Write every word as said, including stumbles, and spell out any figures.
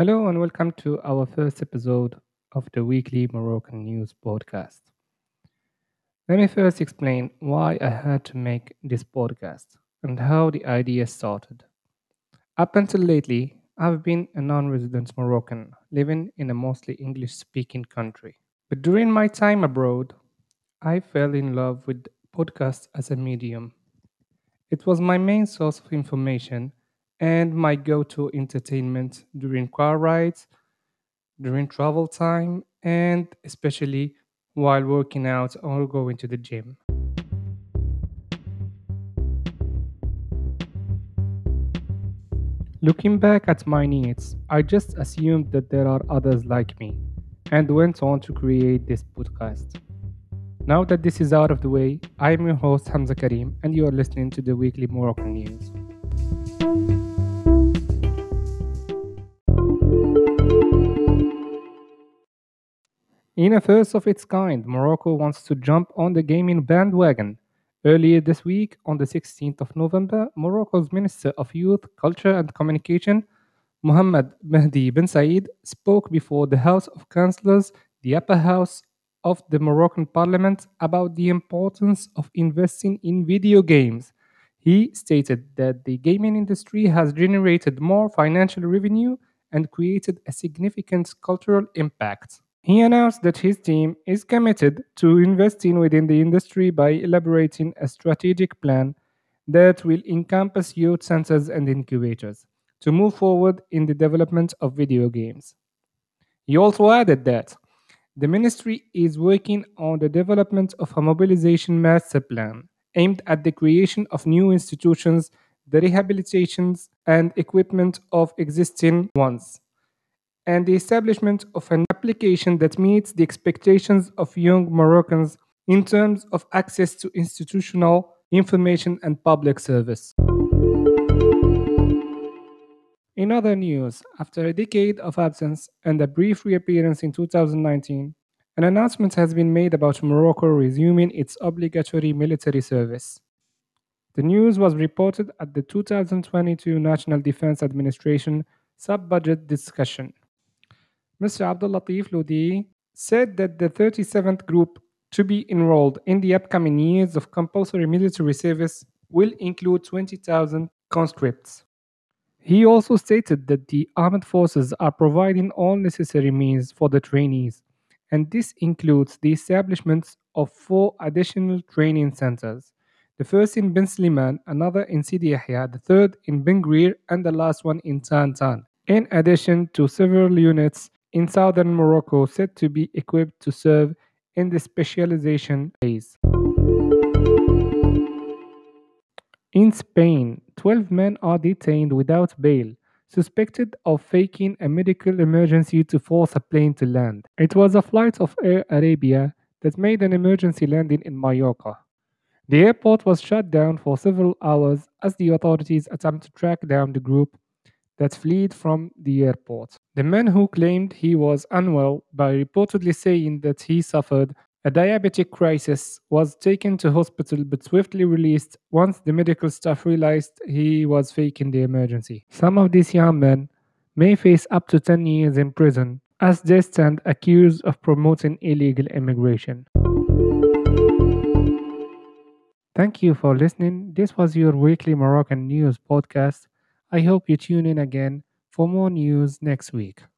Hello and welcome to our first episode of the weekly Moroccan news podcast. Let me first explain why I had to make this podcast and how the idea started. Up until lately, I've been a non resident Moroccan living in a mostly English speaking country. But during my time abroad, I fell in love with podcasts as a medium. It was my main source of information and my go to entertainment during car rides, during travel time, and especially while working out or going to the gym. Looking back at my needs, I just assumed that there are others like me and went on to create this podcast. Now that this is out of the way, I am your host Hamza Karim and you are listening to the weekly Moroccan news. In a first of its kind, Morocco wants to jump on the gaming bandwagon. Earlier this week, on the sixteenth of November, Morocco's Minister of Youth, Culture and Communication, Mohammed Mehdi Ben Said, spoke before the House of Councillors, the upper house of the Moroccan parliament, about the importance of investing in video games. He stated that the gaming industry has generated more financial revenue and created a significant cultural impact. He announced that his team is committed to investing within the industry by elaborating a strategic plan that will encompass youth centers and incubators to move forward in the development of video games. He also added that the ministry is working on the development of a mobilization master plan aimed at the creation of new institutions, the rehabilitations and equipment of existing ones, and the establishment of an application that meets the expectations of young Moroccans in terms of access to institutional information and public service. In other news, after a decade of absence and a brief reappearance in two thousand nineteen, an announcement has been made about Morocco resuming its obligatory military service. The news was reported at the two thousand twenty-two National Defense Administration sub budget discussion. Mister Abdul Latif Lodi said that the thirty-seventh group to be enrolled in the upcoming years of compulsory military service will include twenty thousand conscripts. He also stated that the armed forces are providing all necessary means for the trainees, and this includes the establishment of four additional training centers. The first in Ben Sliman, another in Sidi Yahya, the third in Ben Grir, and the last one in Tantan. In addition to several units in southern Morocco said to be equipped to serve in the specialization phase. In Spain, twelve men are detained without bail, suspected of faking a medical emergency to force a plane to land. It was a flight of Air Arabia that made an emergency landing in Mallorca. The airport was shut down for several hours as the authorities attempt to track down the group that fled from the airport. The man who claimed he was unwell by reportedly saying that he suffered a diabetic crisis was taken to hospital but swiftly released once the medical staff realized he was faking the emergency. Some of these young men may face up to ten years in prison as they stand accused of promoting illegal immigration. Thank you for listening. This was your weekly Moroccan news podcast. I hope you tune in again for more news next week.